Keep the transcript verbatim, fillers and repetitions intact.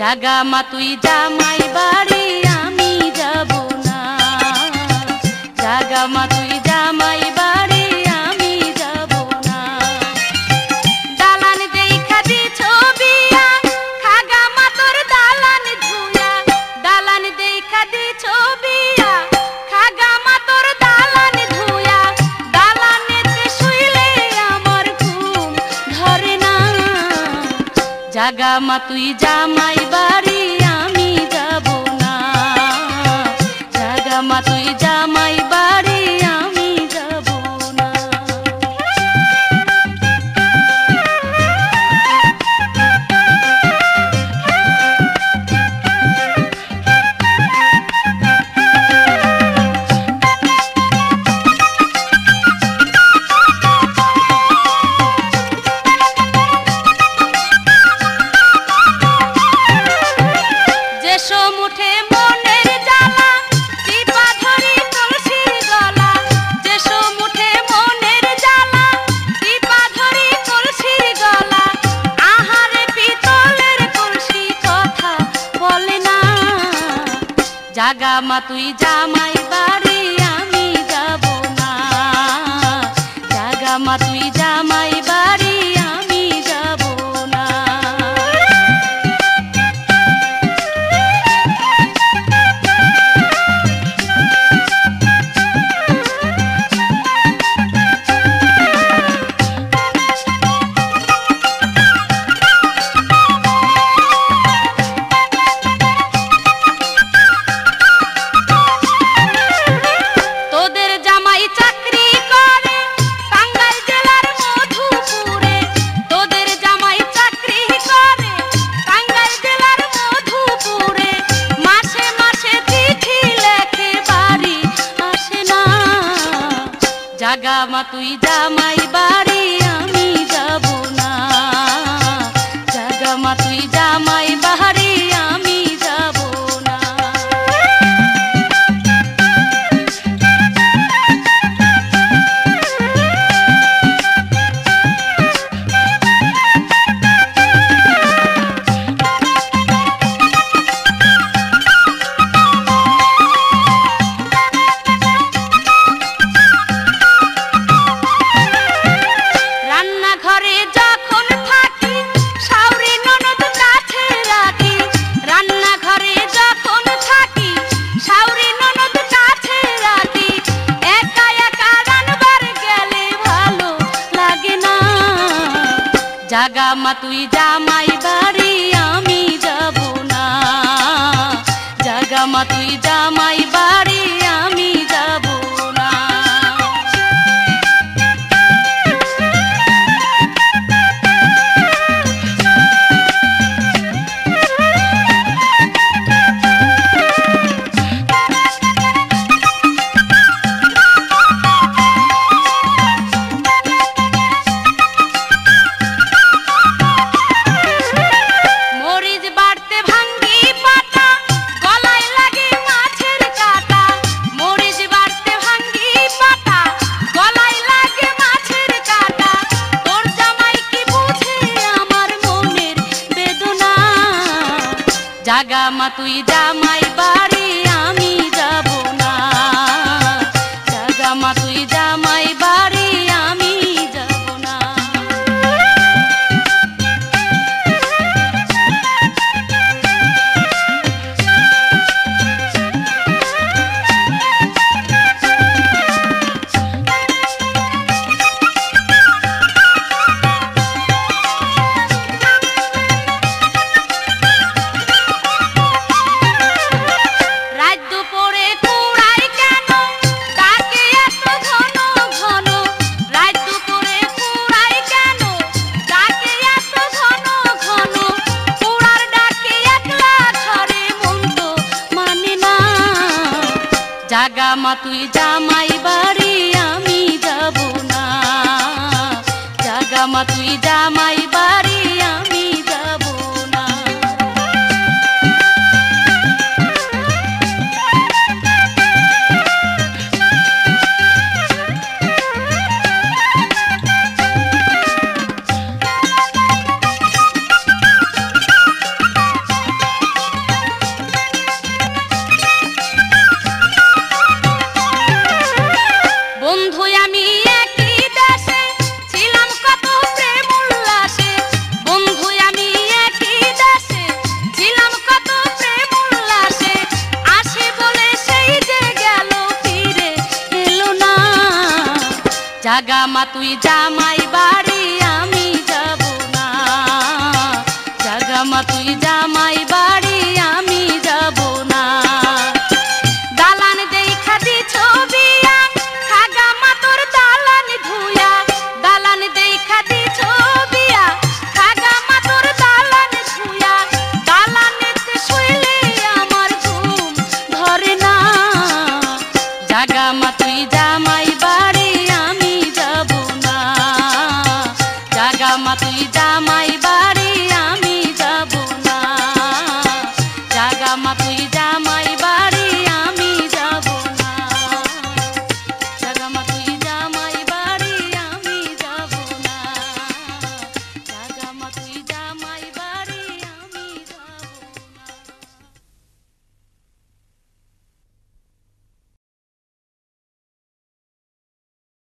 জাগা মা তুই জামাই বাড়ি আমি যাব না, জাগা মা তুই জামাই বাড়ি আমি যাব না। দালান দেখা দিছ বিয়া খাগা মা তোর দালান ধুয়া, দালান দেখা দিছ বিয়া খাগা মা তোর দালান ধুয়া, দালানেতে শুইলে আমার ঘুম ধরে না। জাগা মা তুই জামাই বাড়ি আমি যাব না, জাগা মা তুই জামাই বাড়ি আমি যাব না। জাগা মা তুই জামাই বাড়ি আমি যাব না, জাগা মা তুই জামাই বাড়ি আমি যাব না। জাগা মা তুই জামাই বাড়ি আমি যাব না, জাগা মা তুই জামাই বাড়ি আমি যাব না। জাগা মা তুই জামাই বাড়ি আমি যাব না, জাগা মা তুই জামাই বাড়ি আমি যাব না। জাগা মা তুই জামাই বাড়ি আমি যাব না, জাগা মা তুই জামাই বাড়ি আমি যাব না। জাগা মা তুই জামাই বাড়ি আমি যাব না, জাগা মা তুই জামাই বাড়ি আমি যাব না। তুই জামাই বাড়ি আমি যাব না, জাগামা তুই জামাই বাড়ি আমি যাব না। দালান দেখা দি ছবিয়া খাগামা তোর দালান ধুয়া, দালান দেখা দি ছবিয়া খাগামা তোর দালান ধুয়া, দালানেতে শুইলে আমার ঘুম ধরে না, জাগামা তুই জামাই বাড়ি আমি যাব না, জাগামা তুই জামাই